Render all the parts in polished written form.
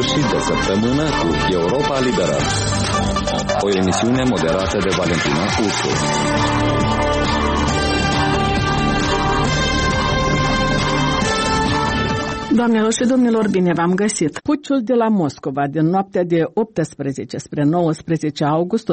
sfârșit de săptămână cu Europa Liberă, o emisiune moderată de Valentina Uțu. Doamnelor și domnilor, bine v-am găsit! Puciul de la Moscova din noaptea de 18 spre 19 august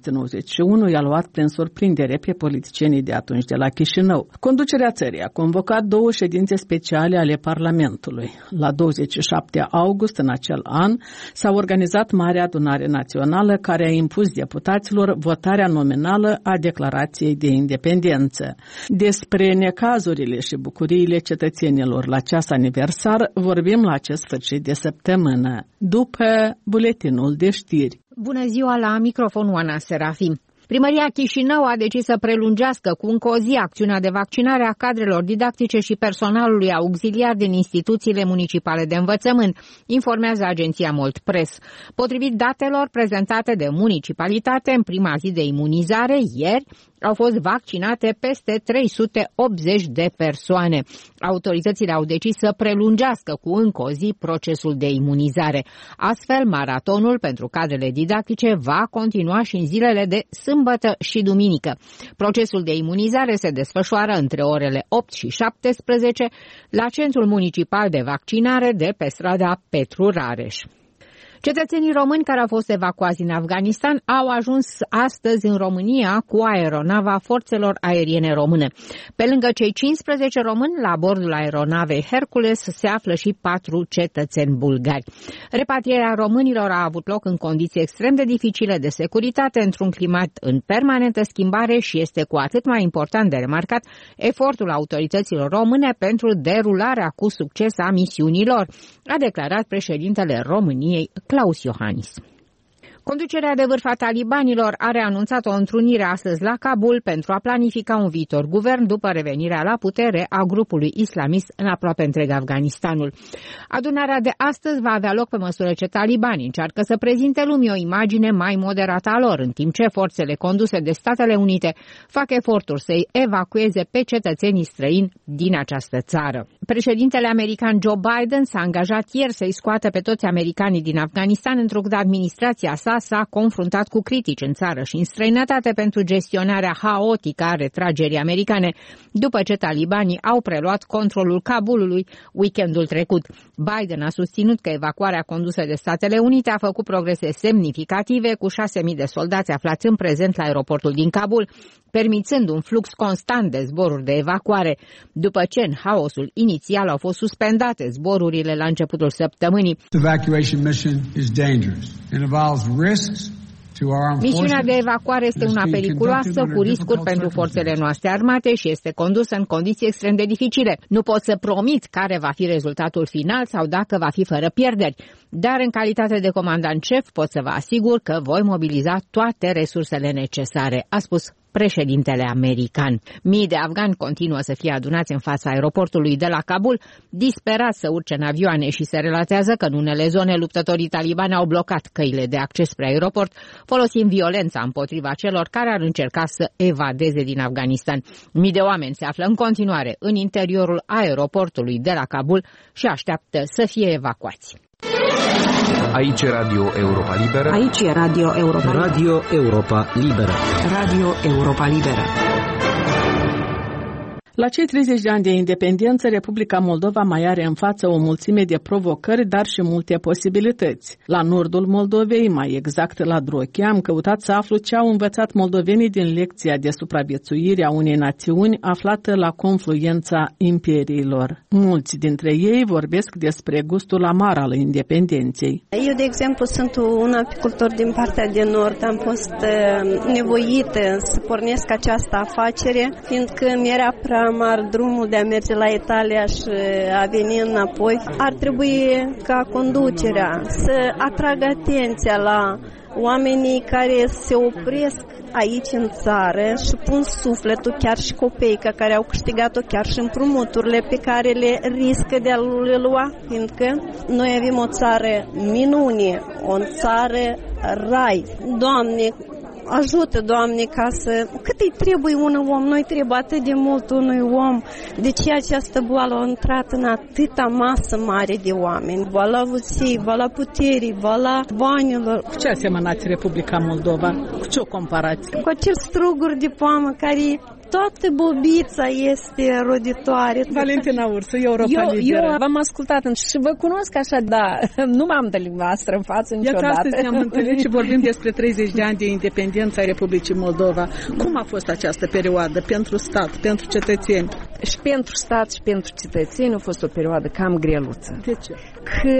1991 i-a luat prin surprindere pe politicienii de atunci de la Chișinău. Conducerea țării a convocat 2 ședințe speciale ale Parlamentului. La 27 august în acel an s-a organizat Marea Adunare Națională, care a impus deputaților votarea nominală a Declarației de Independență. Despre necazurile și bucuriile cetățenilor la ceas aniversar vorbim la acest sfârșit de săptămână, după buletinul de știri. Bună ziua, la microfonul Ana Serafim. Primăria Chișinău a decis să prelungească cu încă o zi acțiunea de vaccinare a cadrelor didactice și personalului auxiliar din instituțiile municipale de învățământ, informează agenția Moldpress. Potrivit datelor prezentate de municipalitate, în prima zi de imunizare, ieri, au fost vaccinate peste 380 de persoane. Autoritățile au decis să prelungească cu încă o zi procesul de imunizare. Astfel, maratonul pentru cadrele didactice va continua și în zilele de sâmbătă și duminică. Procesul de imunizare se desfășoară între orele 8 și 17 la Centrul Municipal de Vaccinare de pe strada Petru Rareș. Cetățenii români care au fost evacuați din Afganistan au ajuns astăzi în România cu aeronava Forțelor Aeriene Române. Pe lângă cei 15 români, la bordul aeronavei Hercules se află și 4 cetățeni bulgari. Repatrierea românilor a avut loc în condiții extrem de dificile de securitate, într-un climat în permanentă schimbare și este cu atât mai important de remarcat efortul autorităților române pentru derularea cu succes a misiunilor, a declarat președintele României, Klaus Iohannis. Conducerea de vârf a talibanilor are anunțat o întrunire astăzi la Kabul pentru a planifica un viitor guvern după revenirea la putere a grupului islamist în aproape întreg Afganistanul. Adunarea de astăzi va avea loc pe măsură ce talibanii încearcă să prezinte lumii o imagine mai moderată a lor, în timp ce forțele conduse de Statele Unite fac eforturi să-i evacueze pe cetățenii străini din această țară. Președintele american Joe Biden s-a angajat ieri să-i scoată pe toți americanii din Afganistan, întrucât administrația sa s-a confruntat cu critici în țară și în străinătate pentru gestionarea haotică a retragerii americane, după ce talibanii au preluat controlul Kabulului weekendul trecut. Biden a susținut că evacuarea condusă de Statele Unite a făcut progrese semnificative, cu 6.000 de soldați aflați în prezent la aeroportul din Kabul, permițând un flux constant de zboruri de evacuare, după ce în haosul inițial au fost suspendate zborurile la începutul săptămânii. Misiunea de evacuare este una periculoasă, cu riscuri pentru forțele noastre armate și este condusă în condiții extrem de dificile. Nu pot să promit care va fi rezultatul final sau dacă va fi fără pierderi, dar în calitate de comandant șef pot să vă asigur că voi mobiliza toate resursele necesare, a spus președintele american. Mii de afgani continuă să fie adunați în fața aeroportului de la Kabul, disperați să urce în avioane, și se relatează că în unele zone luptătorii talibani au blocat căile de acces spre aeroport, folosind violența împotriva celor care ar încerca să evadeze din Afganistan. Mii de oameni se află în continuare în interiorul aeroportului de la Kabul și așteaptă să fie evacuați. Aici e Radio Europa Liberă. Aici e Radio Europa Liberă. Radio Europa Liberă. Radio Europa Liberă. La cei 30 de ani de independență, Republica Moldova mai are în față o mulțime de provocări, dar și multe posibilități. La nordul Moldovei, mai exact la Drochia, am căutat să aflu ce au învățat moldovenii din lecția de supraviețuire a unei națiuni aflată la confluența imperiilor. Mulți dintre ei vorbesc despre gustul amar al independenței. Eu, de exemplu, sunt un apicultor din partea de nord. Am fost nevoită să pornesc această afacere, fiindcă mi-era prea amar drumul de a merge la Italia și a veni înapoi. Ar trebui ca conducerea să atragă atenția la oamenii care se opresc aici în țară și pun sufletul, chiar și copeica care au câștigat-o, chiar și împrumuturile pe care le riscă de a le lua, fiindcă noi avem o țară minune, o țară rai. Doamne, ajută, Doamne, ca să... Cât îi trebuie unui om? Noi trebuie atât de mult unui om. De ce această boală a intrat în atâta masă mare de oameni? Boala avuției, boala puterii, boala banilor. Cu ce asemănați Republica Moldova? Cu ce o comparați? Cu acel struguri de poamă care... Toată bobița este roditoare. Valentina Ursu, Europa Liberă. Eu v-am ascultat și vă cunosc așa, da, nu m-am întâlnit noastră în față niciodată. Iată, astăzi ne-am întâlnit și vorbim despre 30 de ani de independență a Republicii Moldova. Cum a fost această perioadă pentru stat, pentru cetățeni? Și pentru stat și pentru cetățeni a fost o perioadă cam greluță. De ce? Că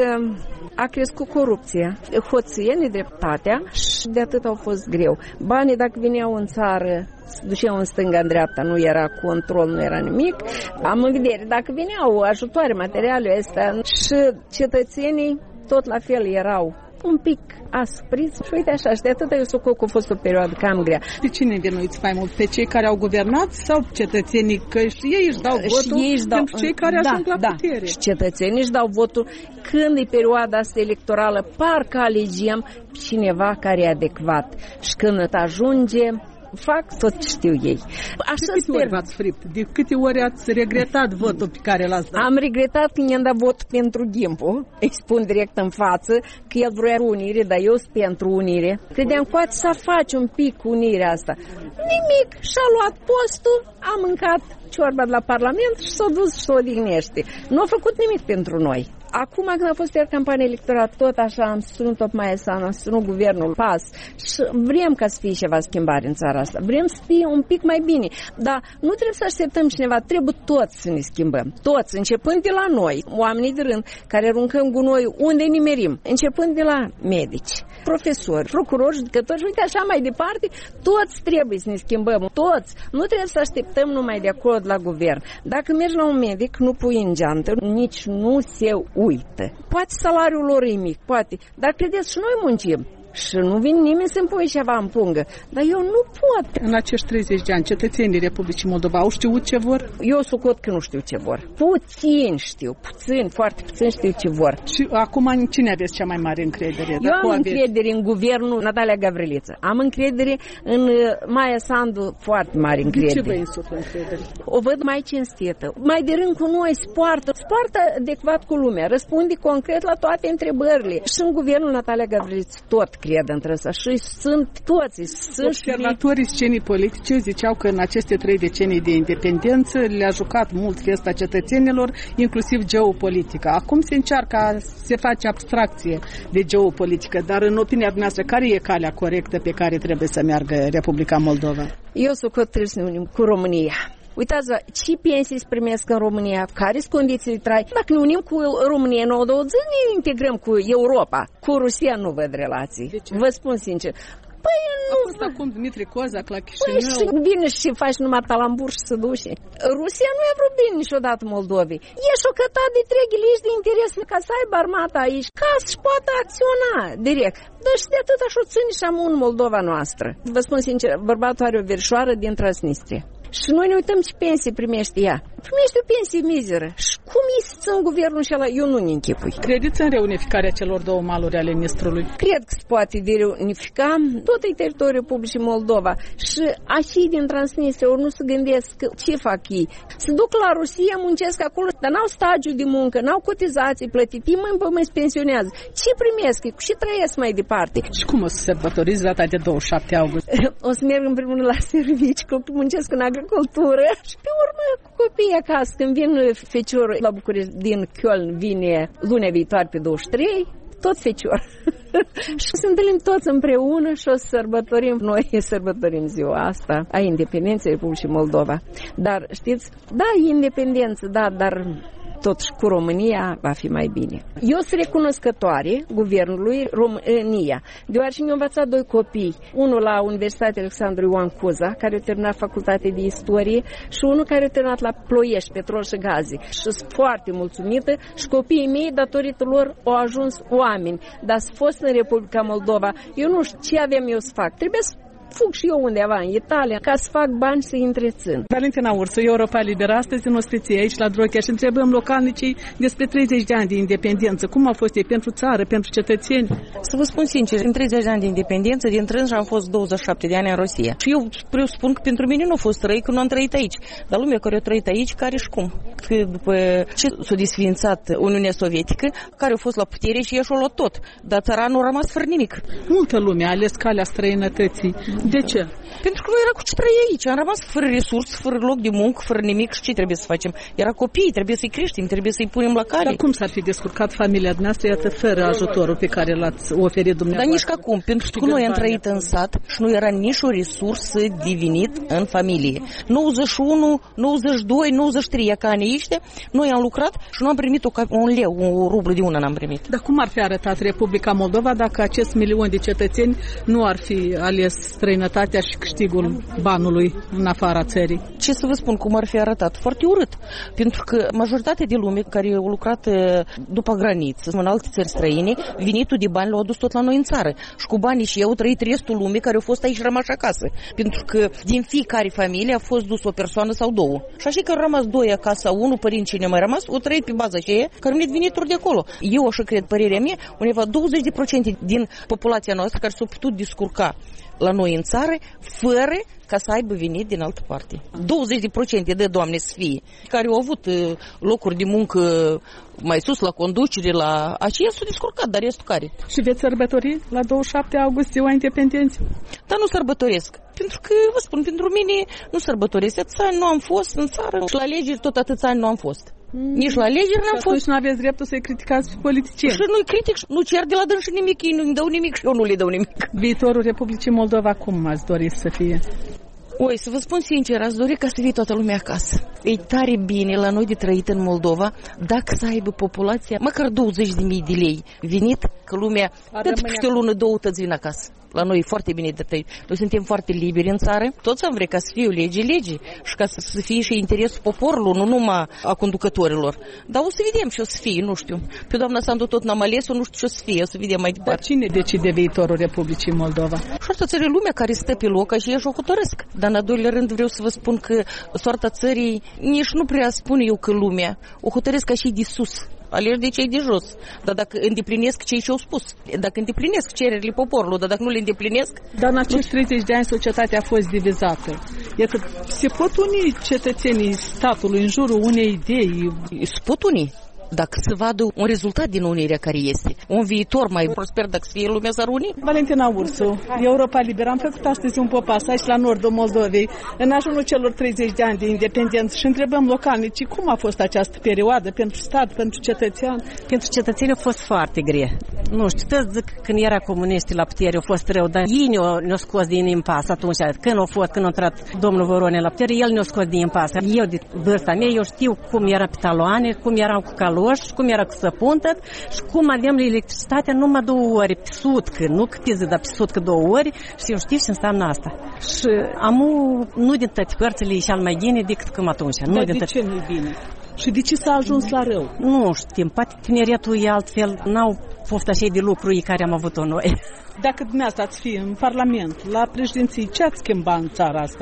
a crescut corupția, hoție, nedreptatea și de atât au fost greu. Banii, dacă veneau în țară, se duceau în stânga, în dreapta, nu era control, nu era nimic. Am în vedere, dacă veneau ajutoare materiale astea și cetățenii tot la fel erau un pic aspriți și uite așa, și de atât eu socot că a fost o perioadă cam grea. De cine învinuiți mai mult? Pe cei care au guvernat sau cetățenii? Că și ei își dau votul pentru cei care ajung la putere. Și cetățenii își dau votul când e perioada asta electorală, parcă alegem cineva care e adecvat. Și când ajunge, fac tot ce știu ei. Așa de câte ori v-ați fript? De câte ori ați regretat votul pe care l-ați dat? Am regretat când i-am dat vot pentru Ghimpu. Îi spun direct în față că el vrea unire, dar eu sunt pentru unire. Credeam că poate să faci un pic unirea asta. Nimic. Și-a luat postul, a mâncat ciorba de la Parlament și s-a dus și s-a odihnește. Nu a făcut nimic pentru noi. Acum, când a fost iar campania electorală, tot așa am susținut tot mai am susținut guvernul PAS și vrem ca să fie ceva schimbare în țara asta. Vrem să fie un pic mai bine. Dar nu trebuie să așteptăm cineva, trebuie toți să ne schimbăm. Toți, începând de la noi, oamenii de rând, care aruncăm gunoi unde nimerim, începând de la medici, profesori, procurori, judecători, uite așa mai departe, toți trebuie să ne schimbăm. Toți. Nu trebuie să așteptăm numai de acolo de la guvern. Dacă mergi la un medic, nu pui în geantă, nici nu se uită. Poate salariul lor e mic, poate, dar credeți, și noi muncim. Și nu vine nimeni să-mi pui ceva în pungă. Dar eu nu pot. În acești 30 de ani, cetățenii Republicii Moldova au știut ce vor? Eu socot că nu știu ce vor. Puțin știu, foarte puțin știu ce vor. Și acum în cine aveți cea mai mare încredere? Eu am încredere în guvernul Natalia Gavriliță. Am încredere în Maia Sandu, foarte mare încredere. De ce vă insuflă încredere? O văd mai cinstită. Mai de rând cu noi, poartă adecvat cu lumea, răspunde concret la toate întrebările. Și în guvernul Natalia Gavriliță tot cred între ăsta și sunt toți. Observatorii scenii politice ziceau că în aceste 3 decenii de independență le-a jucat mult festa cetățenilor, inclusiv geopolitica. Acum se încearcă, se face abstracție de geopolitică, dar în opinia dumneavoastră, care e calea corectă pe care trebuie să meargă Republica Moldova? Eu socot trebuie să ne unim cu România. Uitați-vă, ce pensii se primesc în România, care sunt condiții de trai. Dacă ne unim cu România în o zi, ne integrăm cu Europa. Cu Rusia nu văd relații. Vă spun sincer. Păi nu. A fost acum Dmitri Kozak la Chișinău. Păi și bine și faci numai talambur și să duci. Rusia nu i-a vrut bine niciodată Moldovei. E șocătat de 3 ghiliși de interes ca să aibă armata aici, ca să-și poată acționa direct. Dar și de atât așa o ține și amu în Moldova noastră. Vă spun sincer, bărbatul are o verișoară din Transnistria. Și noi ne uităm ce pensie primește ea. Primește o pensie mizeră. Și cum e să țin guvernul și ăla? Eu nu-mi închipui. Credeți în reunificarea celor 2 maluri ale Nistrului? Cred că se poate reunifica tot teritoriul Republicii Moldova. Și așa din Transnistria ori nu se gândesc ce fac ei. Se duc la Rusia, muncesc acolo, dar n-au stagiu de muncă, n-au cotizații plătite, mă pensionează. Ce primesc? Cu ce trăiesc mai departe? Și cum o să sărbătoriți data de 27 august? O să merg în primul rând la servici, că muncesc în agricultură și pe urmă cu copiii acasă. Când vin feciorul la București din Köln, vine lunea viitoare pe 23, tot fecior. Și să întâlnim toți împreună și o să sărbătorim. Noi sărbătorim ziua asta a independenței Republicii Moldova. Dar știți, da, e independență, da, dar totuși cu România va fi mai bine. Eu sunt recunoscătoare guvernului România, deoarece mi-au învățat 2 copii. Unul la Universitatea Alexandru Ioan Cuza, care a terminat facultate de istorie, și unul care a terminat la Ploiești, petrol și gaze. Și sunt foarte mulțumită și copiii mei, datorită lor, au ajuns oameni. Dar s-a fost în Republica Moldova. Eu nu știu ce aveam eu să fac. Trebuie să fug și eu undeva în Italia ca să fac bani să întrețin. Valentina Ursu, Europa Liberă, astăzi în osteție aici la Drochea și întrebăm localnicii despre 30 de ani de independență. Cum au fost ei pentru țară, pentru cetățeni? Să vă spun sincer, în 30 de ani de independență, din trânși am fost 27 de ani în Rusia. Și eu vreau să spun că pentru mine nu a fost răi, că nu am trăit aici. Dar lumea care a trăit aici, care și cum? Că după ce s-a desființat Uniunea Sovietică, care a fost la putere și i-a luat tot. Dar țara nu a rămas fără nimic. Multă lume a ales calea străinătății. De ce? Pentru că nu era cu ce trăi aici. Am rămas fără resurse, fără loc de muncă, fără nimic și ce trebuie să facem? Era copii, trebuie să-i creștem, trebuie să-i punem la cale. Dar cum s-ar fi descurcat familia dumneavoastră, iată, fără ajutorul pe care l-ați oferit dumneavoastră? Dar nici ca cum, pentru că noi am trăit în sat și nu era nici o resursă de venit în familie. 91, 92, 93, ca anii ăștia, noi am lucrat și nu am primit un leu, un rublu de una n-am primit. Dar cum ar fi arătat Republica Moldova dacă acest milion de cetățeni nu ar fi ales străinătatea și câștigul banului în afara țării? Ce să vă spun, cum ar fi arătat? Foarte urât. Pentru că majoritatea de lume care au lucrat după graniță, în alte țări străine, venitul de bani l-au adus tot la noi în țară. Și cu banii și eu trăit restul lumii care au fost aici rămași acasă. Pentru că din fiecare familie a fost dus o persoană sau două. Și așa că au rămas doi acasă sau unul, părinți cine mai rămas, o trăit pe baza aceea, care nu venituri de acolo. Eu așa cred, părerea mea, undeva 20% din populația noastră care s-au putut descurca la noi în țară, fără ca să aibă venit din altă parte. 20% de Doamne să fie, care au avut locuri de muncă mai sus, la conducere, la aceia s-au descurcat, dar restul care? Și veți sărbători la 27 august ziua independenței? Dar nu sărbătoresc. Pentru că, vă spun, pentru mine nu sărbătoresc. Atâția ani nu am fost în țară și la alegeri tot atâția ani nu am fost. Nici la alegeri n-am fost. Și nu aveți dreptul să-i criticați politicieni. Și nu-i critic, nu cer de la dânsi nimic, ei nu-mi dau nimic și eu nu le dau nimic. Viitorul Republicii Moldova cum ați dori să fie? Oi, să vă spun sincer, aș dori ca să fie toată lumea acasă. E tare bine la noi de trăit în Moldova dacă să aibă populația măcar 20.000 de lei venit, că lumea tot peste o lună, două, tăți vin acasă. La noi e foarte bine de trăit. Noi suntem foarte liberi în țară. Toți am vrea ca să fie o lege și ca să fie și interesul poporului, nu numai a conducătorilor. Dar o să vedem ce o să fie, nu știu. Pe doamna Sandu tot n-am ales-o, nu știu ce o să fie, o să vedem mai departe. Dar cine decide viitorul Republicii Moldova? Soarta țării, lumea care stă pe loc și ei o hotărăsc. Dar în al doilea rând vreau să vă spun că soarta țării nici nu prea spun eu că lumea o hotărăsc ca și de sus. Alegi de cei de jos. Dar dacă îndeplinesc cei ce au spus, dacă îndeplinesc cererile poporului, dar dacă nu le îndeplinesc... Dar în acești 30 de ani societatea a fost divizată. Iată, se pot uni cetățenii statului în jurul unei idei? Se pot uni. Dacă se vadă un rezultat din unirea care este, un viitor mai prosper, dacă să fie lumea s-ar uni. Valentina Ursu, Europa Liberă, am făcut astăzi un popas aici la nordul Moldovei, în ajunul celor 30 de ani de independență și întrebăm localnicii cum a fost această perioadă pentru stat, pentru cetățean. Pentru cetățeni a fost foarte grea. Nu știu, toți zic că când era comuniștii la putere a fost rău, dar ei ne-au scos din impas atunci, când a intrat domnul Voronin la putere, el ne-a scos din impas. Eu de vârsta mea, eu știu cum era pe taloane, cum erau cu caloși, cum era cu săpuntă și cum avem electricitatea numai 2 ori pe sutcă, nu că pe zi, dar pe sutcă 2 ori și eu știu ce înseamnă asta. Și nu din toate părțile e cel mai bine decât cum atunci. Dar de ce nu-i bine? Și de ce s-a ajuns la rău? Nu știm, poate tineretul e altfel, n-au poftă așa de lucruri care am avut-o noi. Dacă dumneavoastră ați fi în Parlament, la președinții, ce ați schimba în țara asta?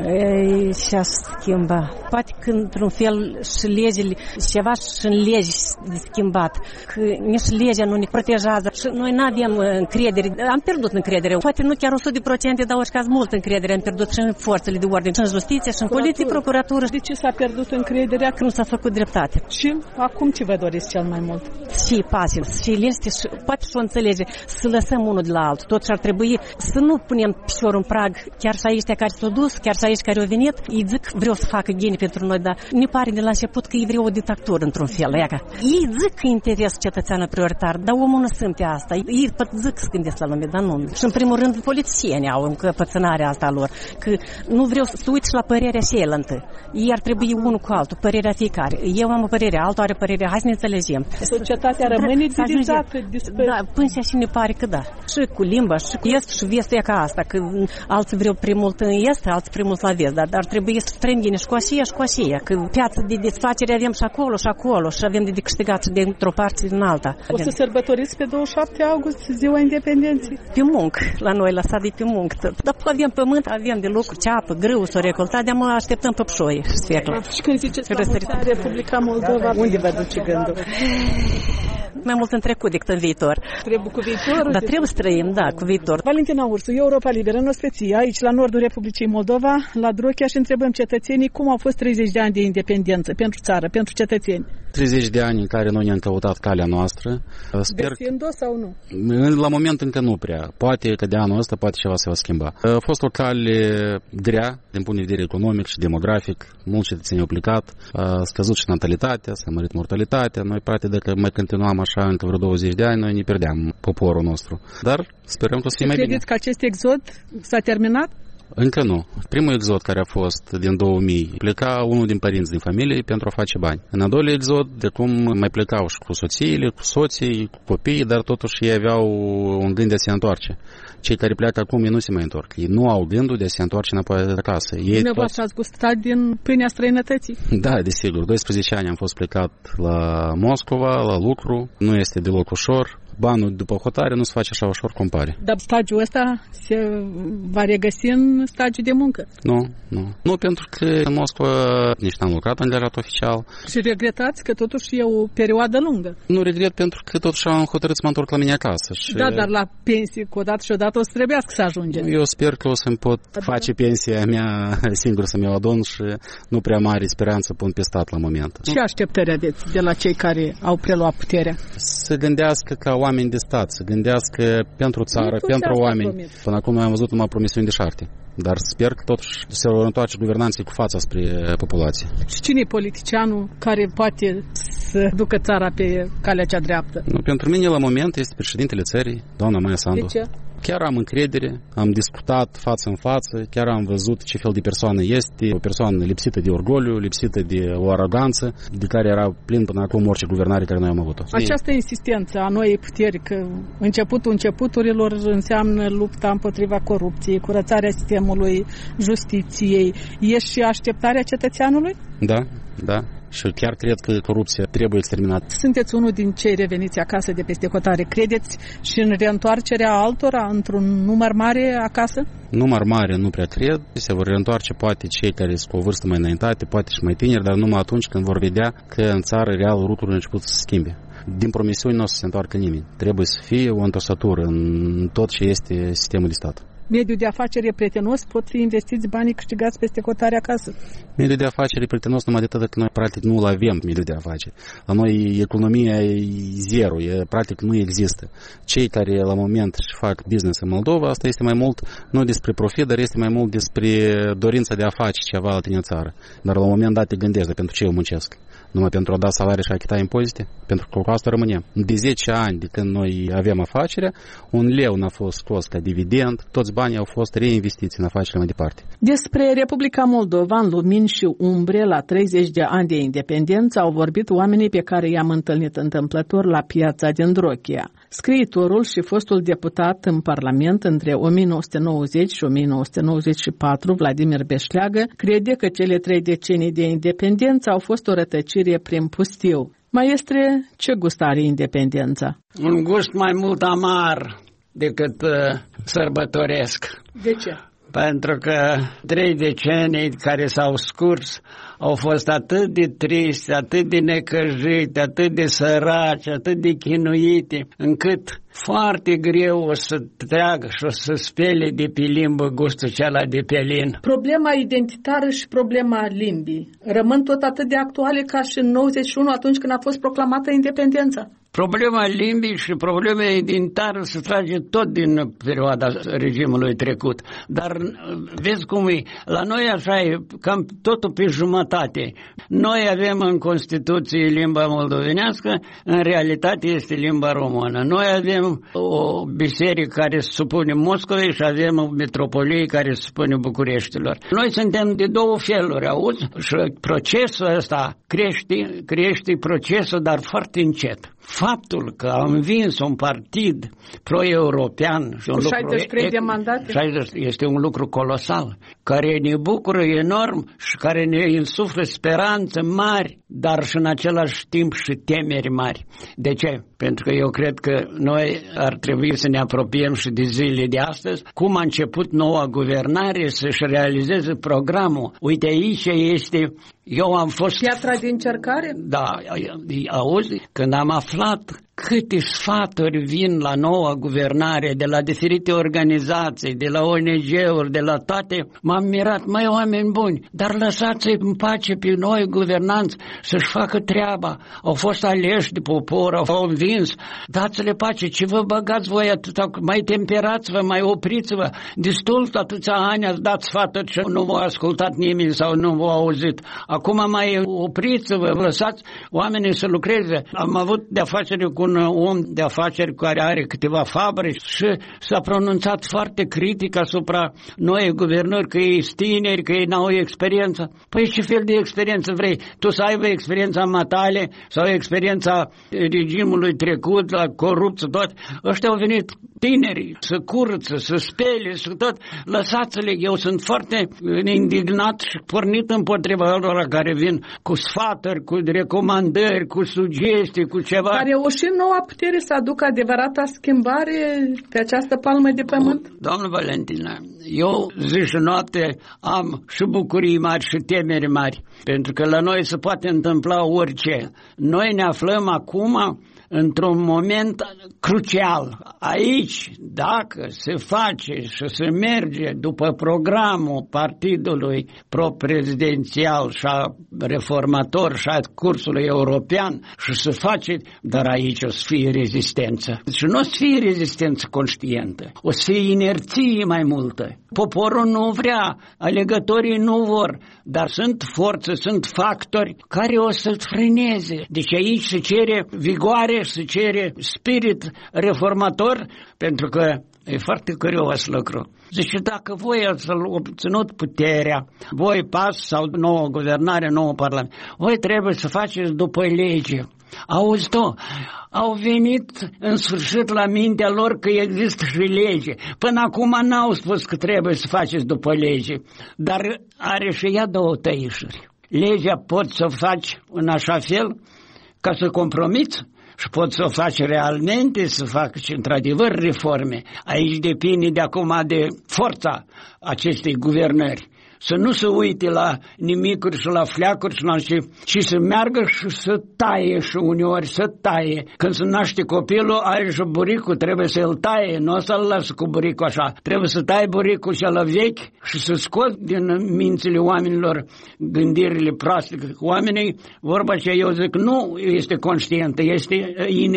Ce ați schimba? Poate că, într-un fel, și legile, ceva și în legi de schimbat, că nici legea nu ne protejează și noi nu avem încredere, am pierdut încredere. Poate nu chiar 100%, dar orice caz mult încredere am pierdut și în forțele de ordine, și în justiție, și în poliție, procuratură. De ce s-a pierdut încrederea? Că nu s-a făcut dreptate. Și acum ce vă doriți cel mai mult? Și pasil, și liniște, și poate și o înțelege, să lăsăm unul de la altul. Totuși ar trebui să nu punem piciorul în prag, chiar și aici care s-au dus, chiar și aici care au venit, îi zic vreau să facă geni pentru noi, dar ne pare de la început că ei vreau o dictatură într-un fel. Ei zic că interesul cetățeanul prioritar, dar omul nu simte asta. Ei zic să gândesc la lume, dar nu. Și în primul rând politicienii au încăpățânarea asta lor, că nu vreau să uit și la părerea cealaltă. Ei ar trebui unul cu altul, părerea fiecare. Eu am o părere, altul are părere, hai să ne înțelegem. Societatea rămâne divizată. Da, până și ne pare că da. Și cu limba și cu est și vest e ca asta, că alții vreau prea mult în est, alții prea mult la vest, dar ar trebui să trăim bine și cu Asia, că piața de desfacere avem și acolo și avem de câștigat și dintr-o parte din alta. O să sărbătoriți pe 27 august ziua independenței? Pe muncă, la noi, lăsat de pe muncă tot. Dar avem pământ, avem de lucru, ceapă, grâu, s-o recoltat, de-am așteptăm pe pșoi, sfeclă. Și când ziceți la mulți ani Republica Moldova, unde vă duce gândul? Mai mult în trecut decât în viitor. Trebuie cu viitorul? Dar trebuie să trăim, da, cu viitor. Valentina Ursu, Europa Liberă, în ospeție, aici la nordul Republicii Moldova, la Drochia, și întrebăm cetățenii cum au fost 30 de ani de independență pentru țară, pentru cetățeni. 30 de ani în care noi ne-am căutat calea noastră. Sper găsind-o sau nu? La moment încă nu prea. Poate că de anul ăsta poate ceva se va schimba. A fost o cale grea din punct de vedere economic și demografic. Mulți cetățeni au plecat. A scăzut și natalitatea, s-a mărit mortalitatea. Noi, poate, dacă mai continuam așa încă vreo 20 de ani, noi ne pierdeam poporul nostru. Dar sperăm că o să fie mai bine. Credeți că acest exod s-a terminat? Încă nu. Primul exod care a fost din 2000, pleca unul din părinți din familie pentru a face bani. În al doilea exod, de cum mai plecau și cu soțiile, cu soții, cu copiii, dar totuși ei aveau un gând de a se întoarce. Cei care pleacă acum, ei nu se mai întorc. Ei nu au gândul de a se întoarce înapoi acasă. Dumneavoastră ați gustat din pâinea străinătății? Da, desigur. 12 ani am fost plecat la Moscova, la lucru. Nu este deloc ușor. Banul după hotare nu se face așa ușor cum pare. Dar stagiul ăsta se va regăsi în stagiul de muncă? Nu, pentru că în Moscova nici n-am lucrat angajat oficial. Și regretați că totuși e o perioadă lungă? Nu regret, pentru că totuși am hotărât să mă întorc la mine acasă. Și... Da, dar la pensie cu o dată și o dată o să trebuiască să ajungem. Eu sper că o să-mi pot face pensia mea singur, să mi-o adun și nu prea mare speranță pun pe stat la moment. Ce așteptări aveți de la cei care au preluat puterea? Să gândească ca oameni de stat, să gândească pentru țară, pentru oameni. Până acum noi am văzut numai promisiuni deșarte. Dar sper că totuși se vor întoarce guvernanții cu fața spre populație. Și cine e politicianul care poate să ducă țara pe calea cea dreaptă? Pentru mine la moment este președintele țării, doamna Maia Sandu. De ce? Chiar am încredere, am discutat față în față, chiar am văzut ce fel de persoană este, o persoană lipsită de orgoliu, lipsită de o aroganță, de care era plin până acum orice guvernare care noi am avut-o. Această insistență a noii puteri, că începutul începuturilor înseamnă lupta împotriva corupției, curățarea sistemului justiției, e și așteptarea cetățeanului? Da. Și chiar cred că corupția trebuie exterminată. Sunteți unul din cei reveniți acasă de peste hotare. Credeți și în reîntoarcerea altora într-un număr mare acasă? Număr mare nu prea cred. Se vor reîntoarce poate cei care sunt cu o vârstă mai înaintate, poate și mai tineri, dar numai atunci când vor vedea că în țară real lucrurile au început să se schimbe. Din promisiuni nu o să se întoarcă nimeni. Trebuie să fie o întorsătură în tot ce este sistemul de stat. Mediul de afaceri e prietenos, pot fi investiți banii câștigați peste hotare acasă? Mediul de afaceri e prietenos numai de atât că noi practic nu-l avem, mediul de afaceri. La noi economia e zero, practic nu există. Cei care la moment își fac business în Moldova, asta este mai mult nu despre profit, dar este mai mult despre dorința de a face ceva la tine în țară. Dar la un moment dat te gândești, de pentru ce eu muncesc? Numai pentru a da salarii și a achita impozite? Pentru că cu asta rămânem. De 10 ani de când noi avem afacerea, un leu n-a fost scos ca dividend, toți banii au fost reinvestiți în afacerea mai departe. Despre Republica Moldova în lumini și umbre la 30 de ani de independență au vorbit oamenii pe care i-am întâlnit întâmplător la piața din Drochia. Scriitorul și fostul deputat în Parlament între 1990 și 1994, Vladimir Beșleagă, crede că cele 3 decenii de independență au fost o rătăcire prin pustiu. Maestre, ce gust are independența? Un gust mai mult amar decât sărbătoresc. De ce? Pentru că 3 decenii care s-au scurs au fost atât de triste, atât de necăjite, atât de săraci, atât de chinuite, încât foarte greu o să treacă și o să spele de pe limbă gustul acela de pelin. Problema identitară și problema limbii rămân tot atât de actuale ca și în 91, atunci când a fost proclamată independența. Problema limbii și problema identitară se trage tot din perioada regimului trecut. Dar vezi cum e, la noi așa e, cam totul pe jumătate. Noi avem în Constituție limba moldovenească, în realitate este limba română. Noi avem o biserică care se supune Moscovei și avem o metropolie care se supune Bucureștilor. Noi suntem de 2 feluri, auzi? Și procesul ăsta crește procesul, dar foarte încet. faptul că a învins un partid pro-european și cu 63 de mandate, este un lucru colosal, care ne bucură enorm și care ne insuflă speranțe mari, dar și în același timp și temeri mari. De ce? Pentru că eu cred că noi ar trebui să ne apropiem și de zilele de astăzi, cum a început noua guvernare să-și realizeze programul. Uite, aici este... Eu am fost... Piatra de încercare? Da, auzi, când am aflat câte sfaturi vin la noua guvernare, de la diferite organizații, de la ONG-uri, de la toate, m-am mirat, mai oameni buni, dar lăsați-i în pace pe noi guvernanți să-și facă treaba. Au fost aleși de popor, au învins, dați-le pace, ce vă băgați voi atâta, mai temperați-vă, mai opriți-vă. Destul atâția ani ați dat sfaturi și nu v-a ascultat nimeni sau nu v-a auzit. Acum mai opriți-vă, lăsați oamenii să lucreze. Am avut de afaceri cu un om de afaceri care are câteva fabrici și s-a pronunțat foarte critic asupra noi guvernări, că ei sunt tineri, că ei n-au experiență. Păi ce fel de experiență vrei? Tu să aibă experiența matale sau experiența regimului trecut, la corupție, tot. Ăștia au venit tineri să curăță, să spele, să tot. Lăsați-le, eu sunt foarte indignat și pornit împotriva lor care vin cu sfaturi, cu recomandări, cu sugestii, cu ceva. Dar reușit noua putere să aducă adevărata schimbare pe această palmă de pământ? Doamnă Valentina, eu zi și noapte am și bucurii mari și temeri mari, pentru că la noi se poate întâmpla orice. Noi ne aflăm acum într-un moment crucial. Aici, dacă se face și se merge după programul partidului pro-prezidențial și a reformator și a cursului european și se face, dar aici o să fie rezistență. Și nu o să fie rezistență conștientă, o să fie inerție mai multă. Poporul nu vrea, alegătorii nu vor, dar sunt forțe, sunt factori care o să frâneze. Deci aici se cere vigoare, se cere spirit reformator, pentru că e foarte curios lucru. Zice, dacă voi ați obținut puterea, voi PAS sau nouă guvernare, nouă parlament, voi trebuie să faceți după lege. Auzi tu, au venit în sfârșit la mintea lor că există și lege. Până acum n-au spus că trebuie să faceți după lege, dar are și ea două tăișuri. Legea poți să o faci în așa fel ca să compromiți și poți să o faci realmente, să faci într-adevăr reforme. Aici depinde de acum de forța acestei guvernări. Să nu se uite la nimicuri și la fleacuri și la ce, ci să meargă și să taie și uneori să taie. Când se naște copilul, are și buricul, trebuie să-l taie, nu o să-l lasă cu buricul așa. Trebuie să tai buricul și la vechi și să scoți din mințile oamenilor gândirile proaste. Oamenii, vorba ce eu zic, nu este conștientă, este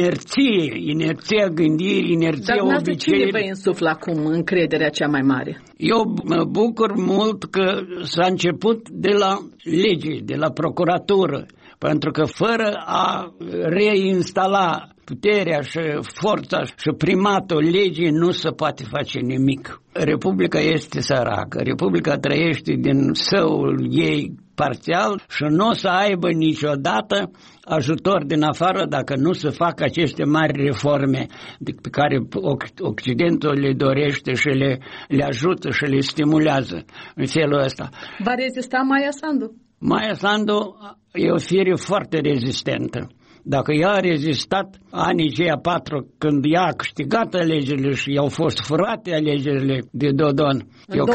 inerția gândirii, inerția obiceiului. Dar cine vă insuflă acum încrederea cea mai mare? Eu mă bucur mult că s-a început de la lege, de la procuratură, pentru că fără a reinstala puterea și forța și primatul legii nu se poate face nimic. Republica este săracă, Republica trăiește din săul ei parțial și nu o să aibă niciodată ajutor din afară dacă nu se fac aceste mari reforme pe care Occidentul le dorește și le ajută și le stimulează în felul ăsta. Va rezista Maia Sandu? Maia Sandu e o fire foarte rezistentă. Dacă ea a rezistat anii ceia 4 când ea a câștigat alegerile și i-au fost furate alegerile de Dodon,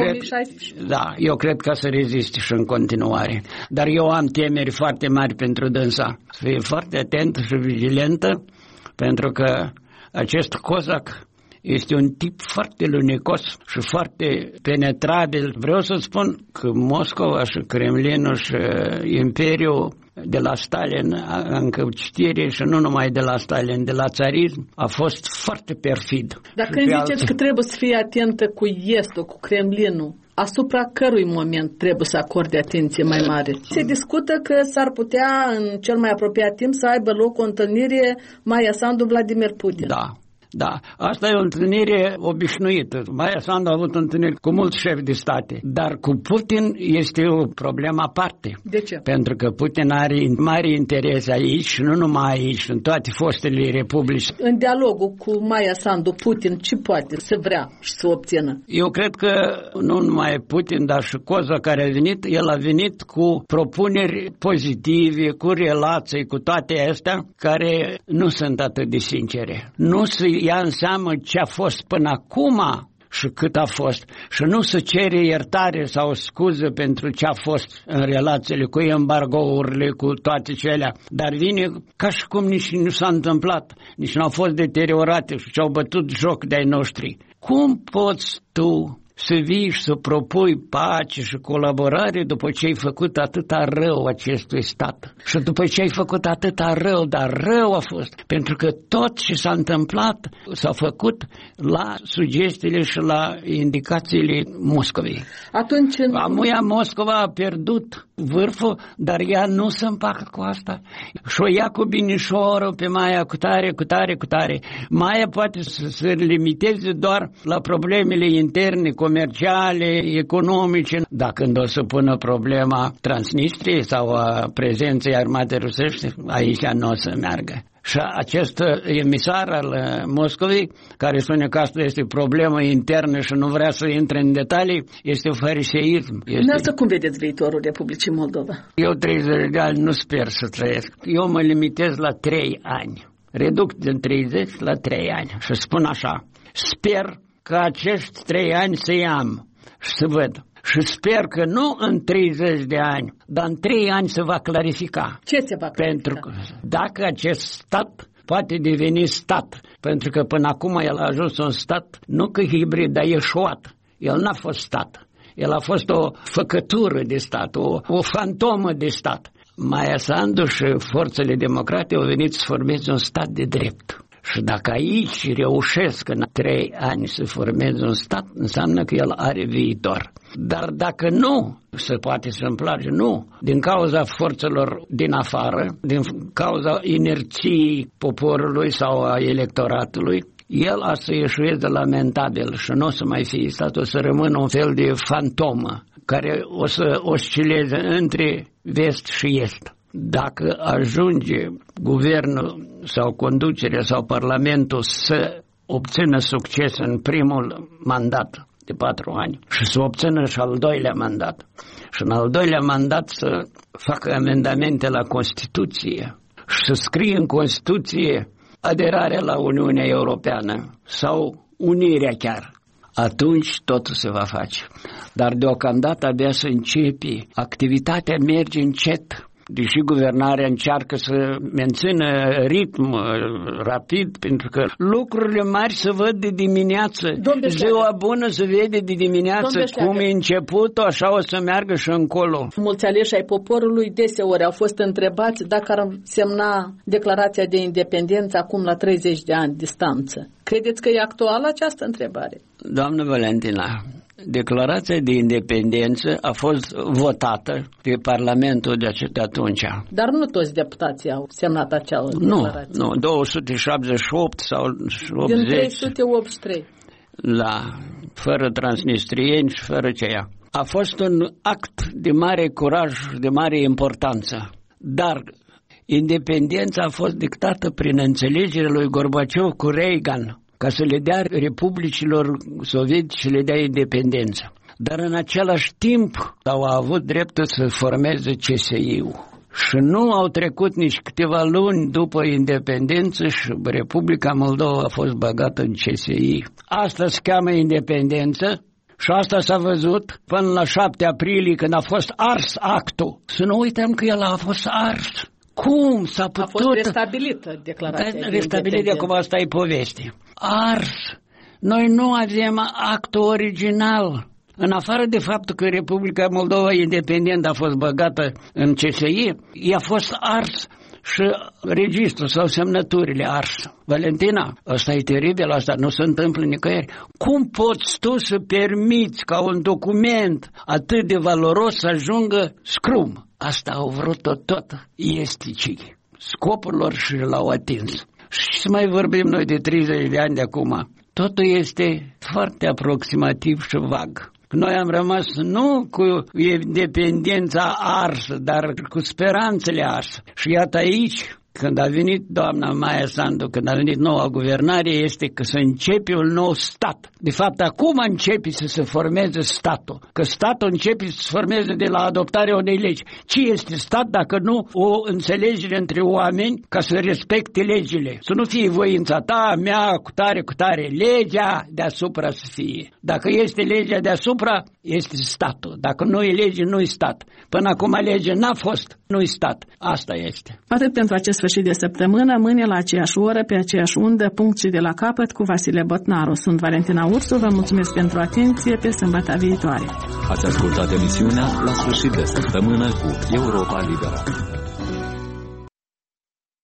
eu cred că să reziste și în continuare. Dar eu am temeri foarte mari pentru dânsa. Să fie foarte atentă și vigilentă, pentru că acest cozac este un tip foarte lunecos și foarte penetrabil. Vreau să spun că Moscova și Kremlinul și Imperiul de la Stalin, încă citire și nu numai de la Stalin, de la țarism, a fost foarte perfid. Dar când ziceți că trebuie să fie atentă cu Estul, cu Kremlinul, asupra cărui moment trebuie să acorde atenție mai mare? Se discută că s-ar putea în cel mai apropiat timp să aibă loc o întâlnire Maia Sandu-Vladimir Putin. Da. Da, asta e o întâlnire obișnuită. Maia Sandu a avut întâlniri cu mulți șefi de state, dar cu Putin este o problemă aparte. De ce? Pentru că Putin are mari interese aici și nu numai aici, în toate fostele republici. În dialogul cu Maia Sandu, Putin ce poate să vrea și să obțină? Eu cred că nu numai Putin, dar și Coza care a venit, el a venit cu propuneri pozitive, cu relații, cu toate astea, care nu sunt atât de sincere. Nu se ia în seamă ce a fost până acum și cât a fost. Și nu se cere iertare sau scuze pentru ce a fost în relațiile cu embargourile, cu toate cele. Dar vine ca și cum nici nu s-a întâmplat, nici nu au fost deteriorate și ce-au bătut joc de-ai noștri. Cum poți tu să vii și să propui pace și colaborare după ce ai făcut atâta rău acestui stat? Și după ce ai făcut atâta rău, dar rău a fost, pentru că tot ce s-a întâmplat s-a făcut la sugestiile și la indicațiile Moscovei. Atunci... Amuia Moscova a pierdut vârful, dar ea nu se împacă cu asta. Și o ia cu binișorul pe Maia cu tare. Maia poate să se limiteze doar la problemele interne, comerciale, economice. Dar când o să pună problema Transnistriei sau a prezenței armatei rusești, aici nu o să meargă. Și acest emisar al Moscovei, care spune că asta este problemă internă și nu vrea să intre în detalii, este fariseism. Dumneavoastră cum vedeți viitorul Republicii Moldova? Eu 30 de ani nu sper să trăiesc. Eu mă limitez la 3 ani. Reduc din 30 la 3 ani. Și spun așa, sper că acești 3 ani să-i am și să văd. Și sper că nu în 30 de ani, dar în 3 ani se va clarifica. Ce se va clarifica? Pentru că dacă acest stat poate deveni stat, pentru că până acum el a ajuns un stat, nu că hibrid, dar eșuat. El n-a fost stat. El a fost o făcătură de stat, o fantomă de stat. Maia Sandu și forțele democrate au venit să formeze un stat de drept. Și dacă aici reușesc în 3 ani să formeze un stat, înseamnă că el are viitor. Dar dacă nu se poate să împlace, nu, din cauza forțelor din afară, din cauza inerției poporului sau a electoratului, el a să ieșueze lamentabil și nu o să mai fie stat, o să rămână un fel de fantomă care o să oscileze între vest și est. Dacă ajunge guvernul sau conducerea sau parlamentul să obțină succes în primul mandat de 4 ani și să obțină și al doilea mandat și în al doilea mandat să facă amendamente la Constituție și să scrie în Constituție aderarea la Uniunea Europeană sau unirea chiar, atunci totul se va face. Dar deocamdată abia să începe, activitatea merge încet. Deși guvernarea încearcă să mențină ritm rapid, pentru că lucrurile mari se văd de dimineață. Ziua bună se vede de dimineață. Cum e începutul, așa o să meargă și încolo. Mulți aleși ai poporului deseori au fost întrebați dacă ar semna declarația de independență acum la 30 de ani distanță. Credeți că e actuală această întrebare? Doamnă Valentina, declarația de independență a fost votată pe Parlamentul de atunci. Dar nu toți deputații au semnat acea declarație. Nu, 278 sau 80. Din 383. Fără transnistrieni și fără ceea. A fost un act de mare curaj, de mare importanță. Dar independența a fost dictată prin înțelegerea lui Gorbaciov cu Reagan, ca să le dea republicilor sovietice, le dea independență. Dar în același timp au avut dreptul să formeze CSI-ul. Și nu au trecut nici câteva luni după independență și Republica Moldova a fost băgată în CSI. Asta se cheamă independență și asta s-a văzut până la 7 aprilie când a fost ars actul. Să nu uităm că el a fost ars. Cum s-a putut... A fost restabilită declarația. Restabilită, de acum asta e poveste. Ars. Noi nu avem actul original. În afară de faptul că Republica Moldova independentă a fost băgată în CSI, ea a fost ars și registrul sau semnăturile ars. Valentina, ăsta e teribil, asta nu se întâmplă nicăieri. Cum poți tu să permiți ca un document atât de valoros să ajungă scrum? Asta au vrut tot esticii. Scopul lor și l-au atins. Și să mai vorbim noi de 30 de ani de acum? Totul este foarte aproximativ și vag. Noi am rămas nu cu independența arsă, dar cu speranțele arse. Și iată aici, când a venit doamna Maia Sandu, când a venit noua guvernare, este că să începe un nou stat. De fapt, acum începe să se formeze statul. Că statul începe să se formeze de la adoptarea unei legi. Ce este stat dacă nu o înțelegere între oameni ca să respecte legile? Să nu fie voința ta, mea, cu tare, legea deasupra să fie. Dacă este legea deasupra, este statul. Dacă nu e lege, nu e stat. Până acum legea n-a fost, nu e stat. Asta este. Atât pentru acest sfârșit de săptămână, mâine la aceeași oră, pe aceeași undă, punct și de la capăt cu Vasile Botnaru. Sunt Valentina Ursu, vă mulțumesc pentru atenție, pe sâmbătă viitoare. Ați ascultat emisiunea La sfârșit de săptămână cu Europa Liberă.